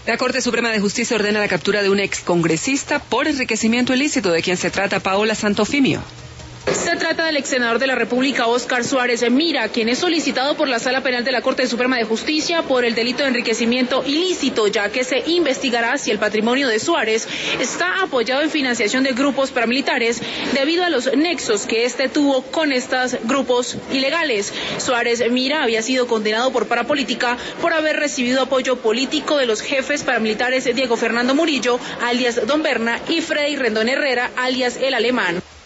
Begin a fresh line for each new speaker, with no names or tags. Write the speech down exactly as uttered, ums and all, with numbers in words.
La Corte Suprema de Justicia ordena la captura de un excongresista por enriquecimiento ilícito. ¿De quién se trata? Paola Santofimio.
Se trata del ex senador de la República, Óscar Suárez Mira, quien es solicitado por la Sala Penal de la Corte Suprema de Justicia por el delito de enriquecimiento ilícito, ya que se investigará si el patrimonio de Suárez está apoyado en financiación de grupos paramilitares debido a los nexos que este tuvo con estos grupos ilegales. Suárez Mira había sido condenado por parapolítica por haber recibido apoyo político de los jefes paramilitares Diego Fernando Murillo, alias Don Berna, y Freddy Rendón Herrera, alias El Alemán.